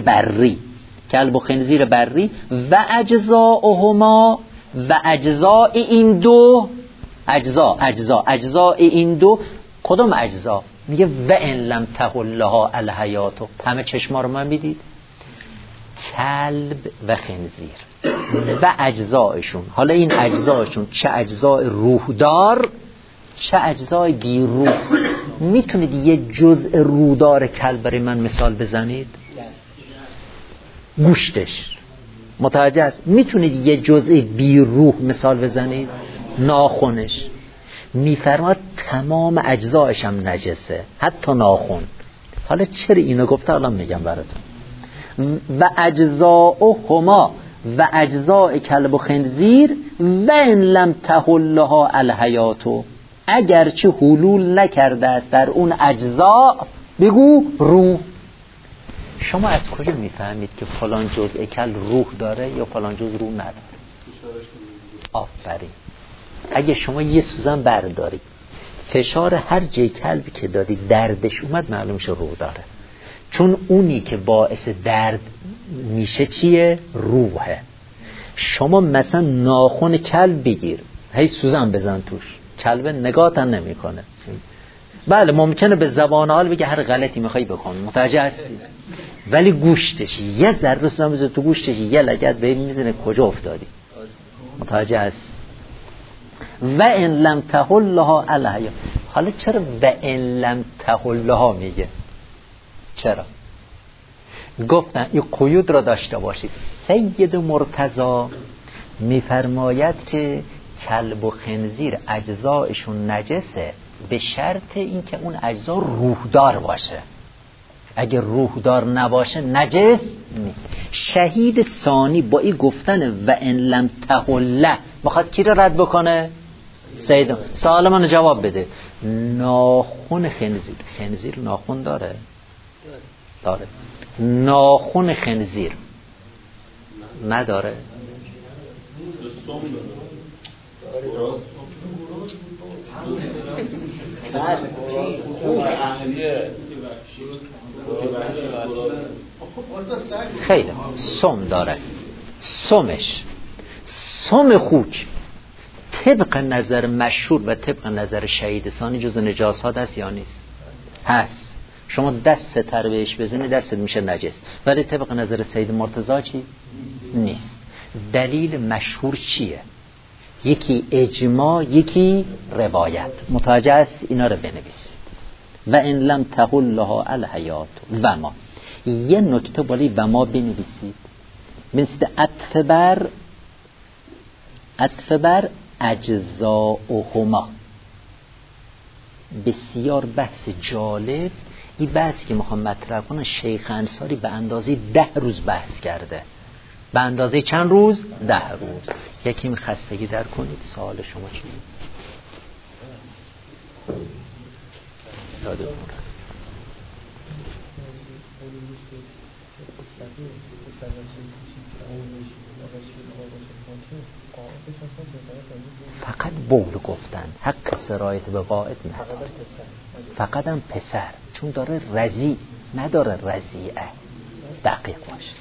بری و اجزاءهما و اجزاء این دو. اجزاء این دو کدوم اجزا؟ میگه و ان لم تحل لها الحیات. همه چشما رو من میدید، کلب و خنزیر و اجزایشون. حالا این اجزایشون چه اجزای روحدار چه اجزای بی روح. میتونید یه جزء روحدار کلب برای من مثال بزنید؟ گوشتش. متوجه است؟ میتونید یه جزء بی روح مثال بزنید؟ ناخنش. میفرماد تمام اجزایش هم نجسه، حتی ناخن. حالا چرا اینو گفته الان میگم براتون. و اجزاءهما و اجزاء کلب و خنزیر و ان لم تحل لها الحیات، اگرچه حلول نکرده است در اون اجزا بگو روح. شما از کجا میفهمید که فلان جزء کل روح داره یا فلان جزء روح نداره؟ آفرین. اگه شما یه سوزن بردارید، فشار هر جای کلبی که دادید دردش اومد، معلوم شه روح داره. چون اونی که باعث درد میشه چیه؟ روحه. شما مثلا ناخن کلب بگیر، هی سوزن بزن توش، کلب نگاهتن نمی کنه. بله ممکنه به زبان حال بگه هر غلطی میخوای بکن، متوجه هستی؟ ولی گوشتش یه ذره سمیزه تو گوشتش یه لگد به این میزنه کجا افتادی. متوجه هست؟ و ان لم تحلها الحیا. حالا چرا و ان لم تحلها میگه؟ چرا؟ گفتن این قیود را داشته باشید. سید مرتضی میفرماید که کلب و خنزیر اجزایشون نجسه به شرط اینکه اون اجزا روحدار باشه. اگه روحدار نباشه نجس نیست. شهید ثانی با این گفتن و ان لم تحله میخواد کی رو رد بکنه؟ سید. سوال منو جواب بده. ناخن خنزیر ناخن داره؟ داره. ناخن خنزیر نداره؟ خیلی سم داره. سم خوک طبق نظر مشهور و طبق نظر شهید ثانی جز نجاسات هست یا نیست؟ هست. شما دست تر بهش بزنی دستت میشه نجس، ولی طبق نظر سید مرتضی چی؟ نیست. دلیل مشهور چیه؟ یکی اجماع، یکی روایت. متوجه است؟ اینا رو بنویسید. و ان لم تحل لها الحیات و ما. یه نکته بالی و ما بنویسید. مثل عطف بر اجزاؤهما. بسیار بحث جالب. این بحثی که میخوام مطرح کنم شیخ انصاری به اندازه 10 روز بحث کرده. به اندازه چند روز؟ 10 روز. یکیم خستگی در کنید. سوال شما چیه؟ داده بود. فقط بول گفتن، حق سرایت به قائد نداره. فقط هم پسر، چون داره رضی نداره رضیعه. دقیق باشه.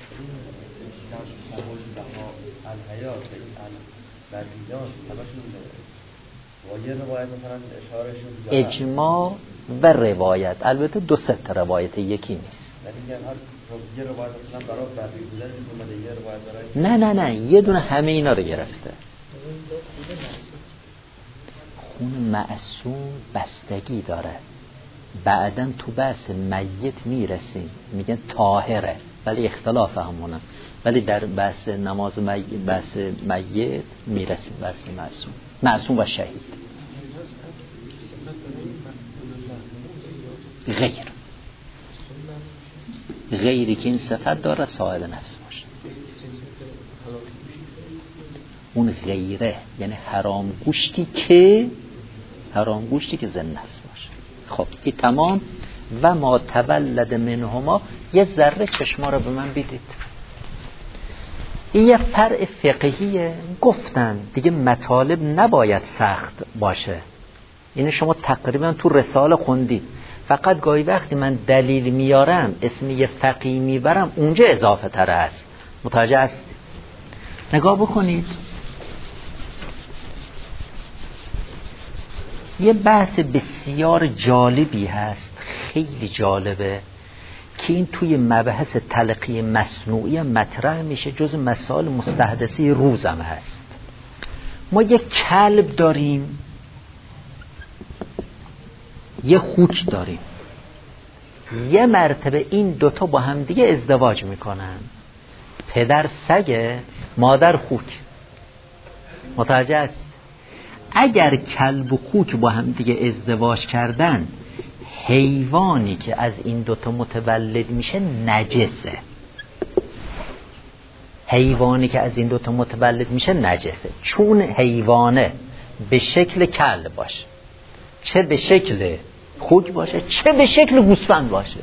اجماع و روایت. البته 2-3 روایت یکی نیست. نه یه دونه همه اینا رو گرفته. خون معصوم بستگی داره. بعدن تو بحث میت میرسیم میگن طاهره، ولی اختلاف همونه. ولی در بحث نماز بحث میت میرسیم بحث معصوم و شهید. غیری که این صفت داره صاحب نفس باشه. اون غیره یعنی حرام گوشتی که زن نفس باشه. خب این تمام. و ما تولد منهما. یه ذره چشما رو به من بدید. این یه فرع فقهیه. گفتن دیگه مطالب نباید سخت باشه. اینو شما تقریبا تو رساله خوندید. فقط گاهی وقتی من دلیل میارم اسم یه فقیه میبرم اونجا اضافه تر است. متوجه است؟ نگاه بکنید. یه بحث بسیار جالبی هست، خیلی جالبه، که این توی مبحث تلقی مصنوعی مطرح میشه. جز مسائل مستحدثی روزم هست. ما یه کلب داریم، یه خوک داریم. یه مرتبه این دوتا با هم دیگه ازدواج میکنن. پدر سگه، مادر خوک. متوجه است؟ اگر کلب و خوک با هم دیگه ازدواج کردن، حیوانی که از این دوتا متولد میشه نجسه. چون حیوانه به شکل کلب باشه، چه به شکل خوک باشه، چه به شکل گوسفند باشه.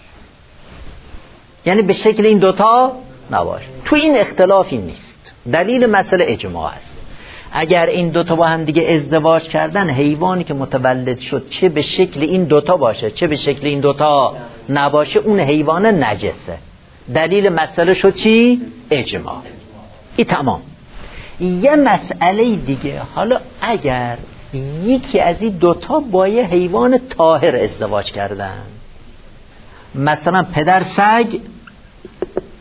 یعنی به شکل این دوتا نباشه. تو این اختلافی نیست. دلیل مسئله اجماع است. اگر این دوتا با هم دیگه ازدواج کردن، حیوانی که متولد شد چه به شکل این دوتا باشه چه به شکل این دوتا نباشه، اون حیوان نجسه. دلیل مسئله شد چی؟ اجماع. این تمام. یه مسئله دیگه، حالا اگر یکی از این دوتا با یه حیوان طاهر ازدواج کردن، مثلا پدر سگ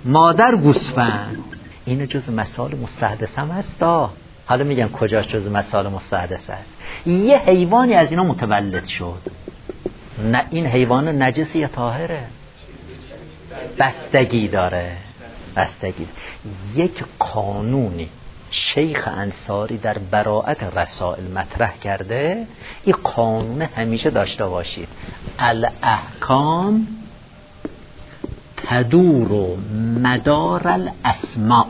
مادر گوسفند. اینو جز مسائل مستحدث هم هست. حالا میگم کجاش جز مسائل مستحدث هست. یه حیوانی از اینا متولد شد، نه این حیوان نجس یا طاهره؟ بستگی داره. یک قانونی شیخ انصاری در براءت رسائل مطرح کرده، این قانون همیشه داشته باشید: الاحکام تدور مدار الاسماء.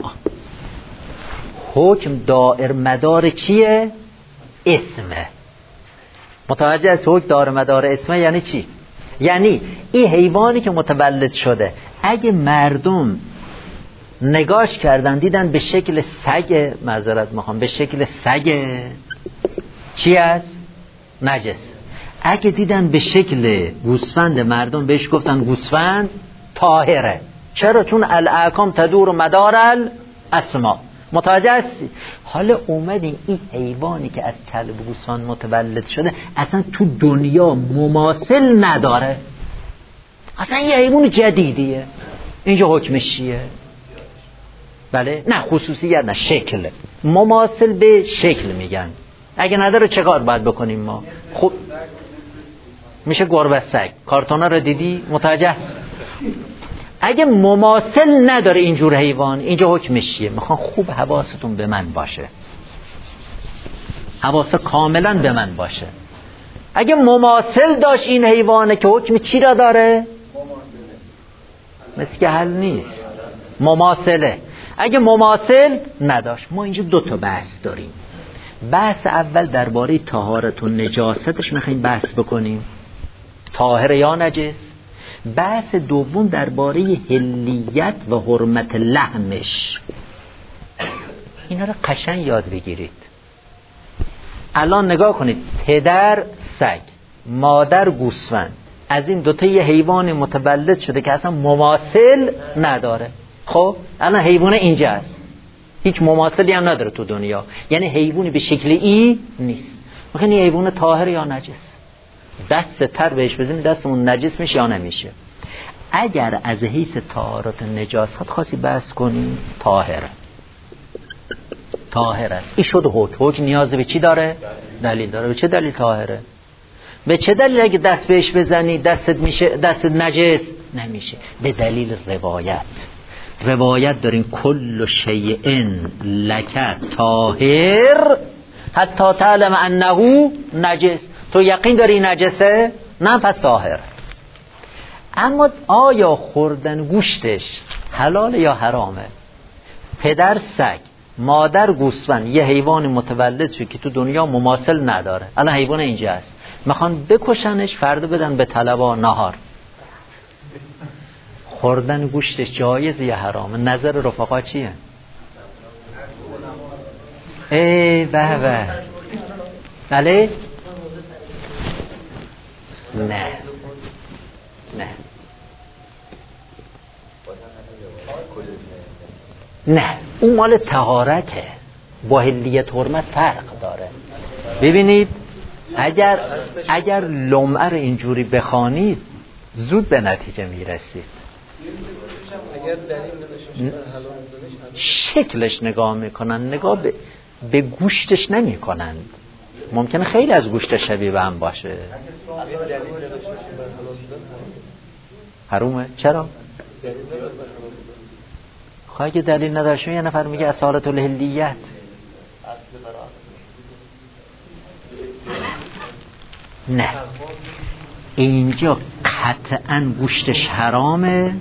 حکم دائر مدار چیه؟ اسمه. متوجه از حکم دائر مدار اسمه یعنی چی؟ یعنی این حیوانی که متولد شده اگه مردم نگاش کردن دیدن به شکل سگ، معذرت میخوام، به شکل سگ چی است؟ نجس. اگه دیدن به شکل گوسفند مردم بهش گفتن گوسفند، طاهره. چرا؟ چون الاحکام تدور مدار الاسماء. متوجه هستی؟ حالا اومدیم این حیوانی که از کلب گوسفند متولد شده اصلا تو دنیا مماثل نداره، اصلا یه حیوان جدیدیه. اینجا حکمش چیه؟ بله؟ نه خصوصیت، نه شکل. مماثل به شکل میگن. اگه نداره چه کار باید بکنیم ما؟ خب میشه گربه سگ. کارتونا رو دیدی؟ متوجه هست؟ اگه مماثل نداره اینجور حیوان، اینجا حکمش چیه؟ میخوام خوب حواستون به من باشه، حواس کاملا به من باشه. اگه مماثل داشت این حیوانه که حکم چی را داره؟ مثل که حل نیست. مماثله. اگه مماثل نداشت، ما اینجا 2 تا بحث داریم. بحث اول درباره طهارت و نجاستش میخوایم بحث بکنیم، طاهر یا نجس. بحث دوم درباره حلیت و حرمت لحمش. اینا رو قشنگ یاد بگیرید. الان نگاه کنید، پدر سگ، مادر گوسفند، از این 2 تا یه حیوان متولد شده که اصلا مماثل نداره. خب الان حیوان اینجا است، هیچ مماثلی هم نداره تو دنیا، یعنی حیوانی به شکل ای نیست. میگن این حیوان طاهر یا نجس؟ دست تر بهش بزنیم دستمون نجس میشه یا نمیشه؟ اگر از حیث طهارت نجاست خاصی بحث کنیم، طاهر است. این شد حکم نیاز به چی داره؟ دلیل داره. به چه دلیل طاهره؟ به چه دلیل اگه دست بهش بزنی دستت میشه، دست نجس نمیشه؟ به دلیل روایت داریم کل شیء لک طاهر حتی تعلم انه نجس. تو یقین داری نجسه؟ نه پس طاهر. اما آیا خوردن گوشتش حلال یا حرامه؟ پدر سگ، مادر گوسفند، یه حیوان متولد شد که تو دنیا مماثل نداره. الان حیوان اینجا است، میخوان بکشنش، فردا بدن به طلبا نهار. خوردن گوشتش جایز یا حرامه؟ نظر رفقا چیه؟ ای به بله؟ نه اون مال طهارته، با حلیت حرمت فرق داره. ببینید اگر لمعه رو اینجوری بخوانید زود به نتیجه میرسید. شکلش نگاه میکنن، نگاه به گوشتش نمی کنند. ممکنه خیلی از گوشت شبیه به هم باشه. حرومه؟ چرا؟ خواهی که دلیل نداشته یه نفر میگه اصالت الحلیت. نه اینجا قطعا گوشتش حرامه،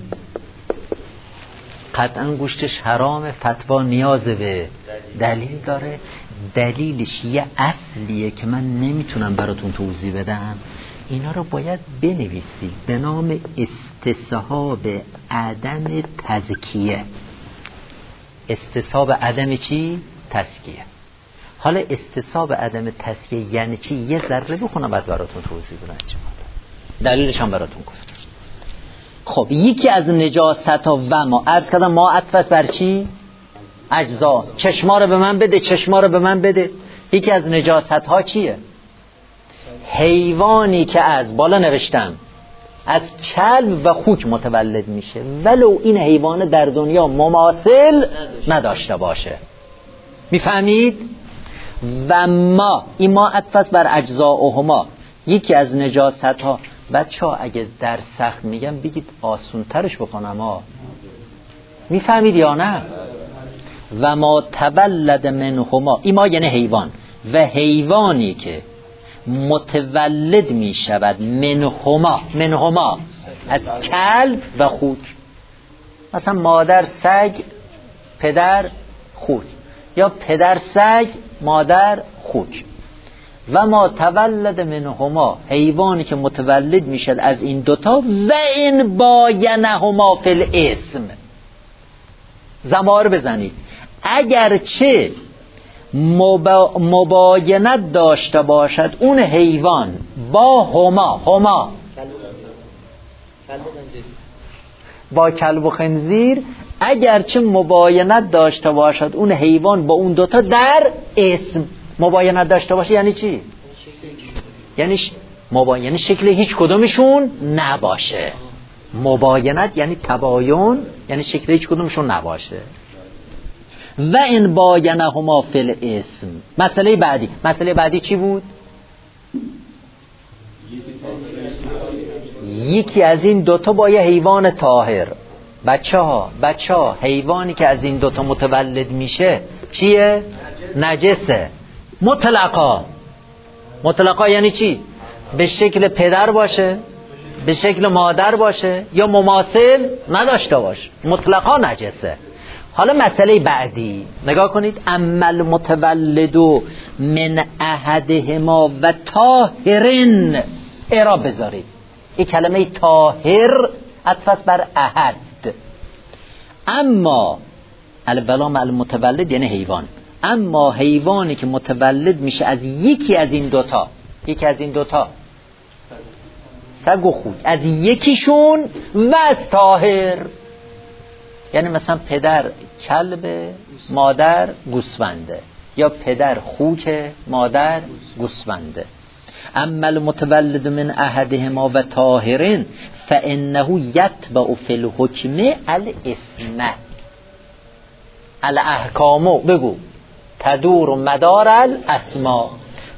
فتوا نیاز به دلیل داره. دلیلش یه اصلیه که من نمیتونم براتون توضیح بدم. اینا رو باید بنویسید به نام استصحاب عدم تزکیه. استصحاب عدم چی؟ تزکیه. حالا استصحاب عدم تزکیه یعنی چی؟ یه ذره بخونم بعد براتون توضیح بدم. دلیلش هم براتون گفتم. خب یکی از نجاست ها و ما عرض کردم ما عطفت بر چی؟ اجزا. چشما رو به من بده. یکی از نجاست ها چیه؟ حیوانی که از بالا نوشتم از کلب و خوک متولد میشه ولو این حیوان در دنیا مماثل نداشته باشه. میفهمید؟ و ما، این ما عطف بر اجزاءهما، یکی از نجاست ها. بچه ها اگه در سخت میگم بگید آسون ترش بکنم ها. میفهمید یا نه؟ و ما تولد منهما، این ما یعنی حیوان، و حیوانی که متولد می شود منهما از کلب و خوک. مثلا مادر سگ پدر خوک، یا پدر سگ مادر خوک. و ما تولد منهما، حیوانی که متولد می شد از این دوتا، و این باینهما فی الاسم، زمار بزنید، اگرچه مباینت داشته باشد اون حیوان با هما با کلب و خنزیر، اگرچه مباینت داشته باشد اون حیوان با اون دوتا در اسم. مباینت داشته باشه یعنی چی؟ یعنی شکل هیچ کدومشون نباشه. مباینت یعنی تباین، یعنی شکل هیچ کدومشون نباشه. و این باینهما فی الاسم. مسئله بعدی چی بود؟ یکی از این دوتا با یه حیوان طاهر. بچه ها حیوانی که از این دوتا متولد میشه چیه؟ نجسه. مطلقا یعنی چی؟ به شکل پدر باشه، به شکل مادر باشه، یا مماثل نداشته باشه، مطلقا نجسه. حالا مسئله بعدی نگاه کنید، اما المتولد من احدهما و طاهرن، اعراب بذارید. این کلمه طاهر عطف بر احد. اما البلام المتولد یعنی حیوان، اما حیوانی که متولد میشه از یکی از این دوتا سگ و خوک، از یکیشون و از طاهر، یعنی مثلا پدر کلب مادر گوسفنده، یا پدر خوک مادر گوسفنده. اما المتولد من احدهما و طاهرن فانه یتبع فی الحکم الاسم الاحکام، بگو تدور مدار الاسماء.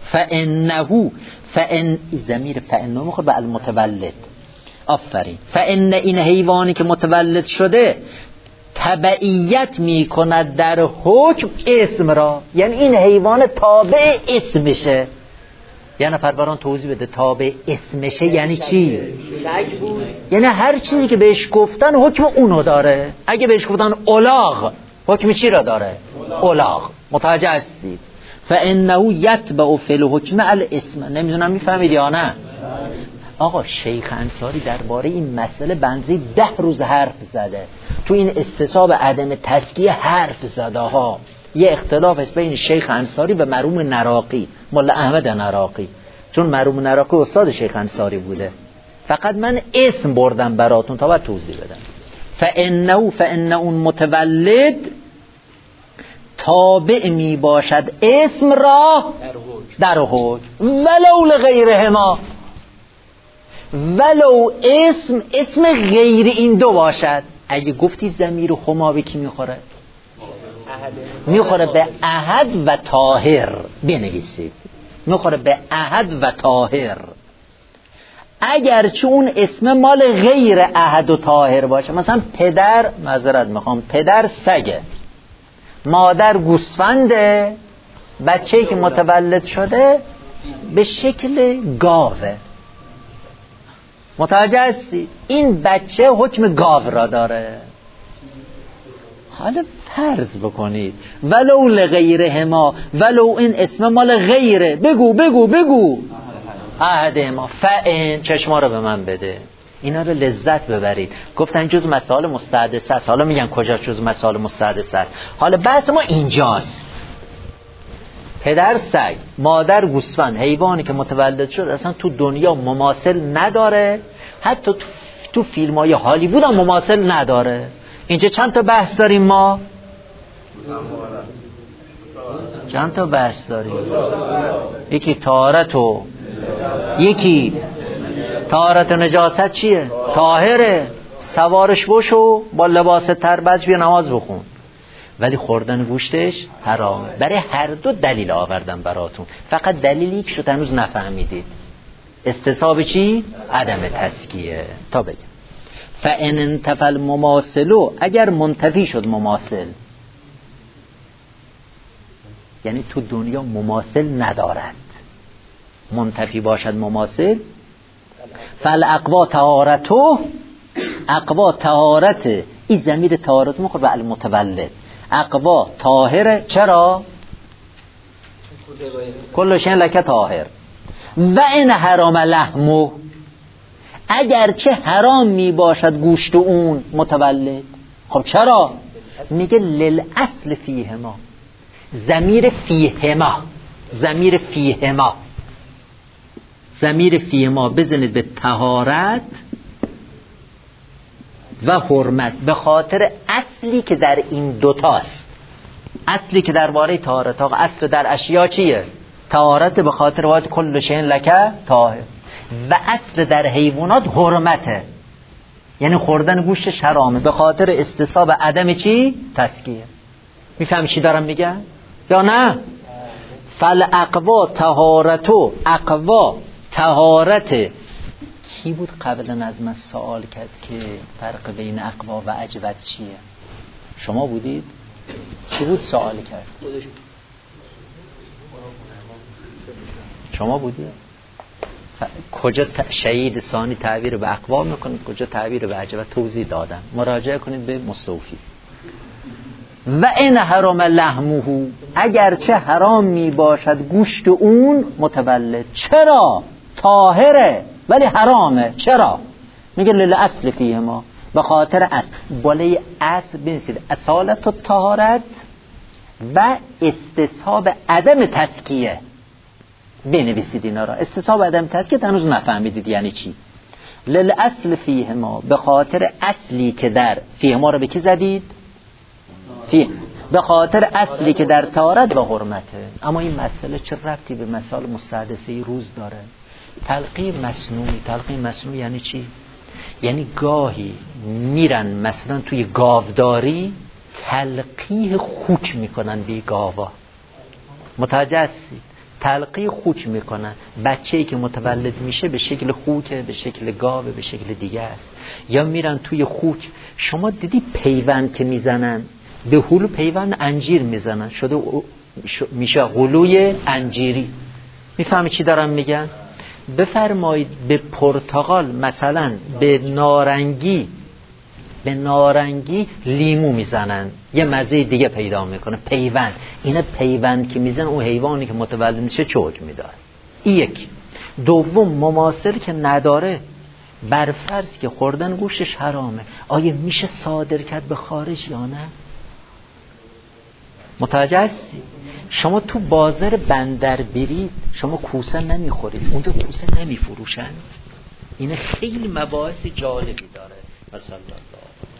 فان ضمیر فانه میخوره به المتولد. آفرین. فان این حیوانی که متولد شده تبعیت میکند در حکم اسم را، یعنی این حیوان تابع اسمشه. یه نفر بران توضیح بده تابع اسمشه یعنی چی؟ یعنی هر چیزی که بهش گفتن حکم اونو داره. اگه بهش گفتن الاغ، حکم چی را داره؟ الاغ. متوجه هستید؟ فانه یتبع فی الحکم الاسم. نمیدونم میفهمید یا نه؟ آقا شیخ انصاری درباره این مسئله بنزی 10 روز حرف زده. تو این استصحاب عدم تزکیه حرف زده ها. یه اختلاف است بین شیخ انصاری و مرحوم نراقی، مولا احمد نراقی، چون مرحوم نراقی استاد شیخ انصاری بوده. فقط من اسم بردم براتون تا بعد توضیح بدم. فانه اون متولد تابع می باشد اسم را در حکم ولو لغیرهما، ولو اسم غیر این دو باشد. اگه گفتی ضمیر هما به کی میخوره؟ میخوره به احد و طاهر. بنویسید میخوره به احد و طاهر. اگر چون اون اسم مال غیر احد و طاهر باشه، مثلا پدر، معذرت میخوام، پدر سگه، مادر گوسفنده، بچه‌ای که متولد شده به شکل گاوه. متوجه هستی؟ این بچه حکم گاو را داره. حالا فرض بکنید ولو لغیرهما، ولو این اسم مال غیره، بگو احدهما، فان چشما رو به من بده، اینا رو لذت ببرید. گفتن جز مسائل مستحدثه است. حالا میگن کجا جز مسائل مستحدثه است؟ حالا بحث ما اینجاست. پدر سگ، مادر گوسفند، حیوانی که متولد شد اصلا تو دنیا مماثل نداره، حتی تو فیلم‌های هالیوود هم مماثل نداره. اینجا چند تا بحث داریم ما؟ چند تا بحث داریم؟ یکی طهارت و یکی طهارت نجاست چیه؟ طاهره. سوارش بشو با لباس تربج بیا نماز بخون، ولی خوردن گوشتش حرامه. برای هر دو دلیل آوردم براتون، فقط دلیلی که شد هنوز نفهمیدید. استصحاب چی؟ عدم تسکیه. تا بگم فان انتفى المماثل، اگر منتفی شد مماثل، یعنی تو دنیا مماثل ندارد، منتفی باشد مماثل، فالاقوا طهارته، اقوا طهارت، این ضمیر طهارت میخوره به المتولد، اقوا طاهره. چرا؟ کل شیء لک طاهر. و این حرام لحمه، اگرچه حرام می باشد گوشت اون متولد. خب چرا؟ میگه للاصل فیهما، ضمیر فیهما، ضمیر فیهما، ضمیر فیهما بزنید به طهارت و حرمت، به خاطر اصلی که در این دوتاست. اصلی که درباره طهارت، اصل در اشیا چیه؟ طهارت، به خاطر وقت کل شیء لک طاهر. و اصل در حیوانات حرمته، یعنی خوردن گوشتش حرامه، به خاطر استصحاب عدم چی؟ تسکیه. میفهم چی دارم میگم یا نه؟ فالاقوا طهارتو، اقوا طهارت. کی بود قبل از من سوال کرد که فرق بین اقوا و اجود چیه؟ شما بودید؟ کی بود سوال کرد؟ شما بودید؟ کجا شهید ثانی تعبیر به اقوا میکنید، کجا تعبیر به اجود؟ توضیح دادم، مراجعه کنید به مستوفی. و این حرام لحمه، اگرچه حرام می باشد گوشت اون متولد. چرا؟ طاهره ولی حرامه. چرا؟ میگه للاصل فیهما، به خاطر اصل. بالای اصل بنویسید اصالت و طهارت و استصحاب عدم تزکیه، بنویسید اینا را. استصحاب عدم تزکیه هنوز نفهمیدید یعنی چی. للاصل فیهما، به خاطر اصلی که در فیهما رو به کی زدید؟ به خاطر اصلی که در طهارت و حرمته. اما این مسئله چه ربطی به مسائل مستحدثه روز داره؟ تلقیح مصنوعی. تلقیح مصنوعی یعنی چی؟ یعنی گاهی میرن مثلا توی گاوداری تلقیح خوک میکنن بی گاوا. متوجه هستید؟ تلقیح خوک میکنن. بچه‌ای که متولد میشه به شکل خوکه، به شکل گاوه، به شکل دیگه است. یا میرن توی خوک. شما دیدی پیوند که میزنن به هلو، پیوند انجیر میزنن، شده میشه هلوی انجیری. میفهمی چی دارم میگن؟ بفرمایید به پرتقال مثلا به نارنگی لیمو میزنن، یه مزه دیگه پیدا میکنه. پیوند، اینه پیوند که میزنن اون حیوانی که متولد میشه چه حکمی داره؟ این یک. دوم، مماثل که نداره، برفرض که خوردن گوشتش حرامه، آیا میشه صادر کرد به خارج یا نه؟ متوجه هستی؟ شما تو بازار بندر برید، شما کوسه نمیخورید، اونجا کوسه نمیفروشند. این خیلی مباحث جالبی داره. مثلا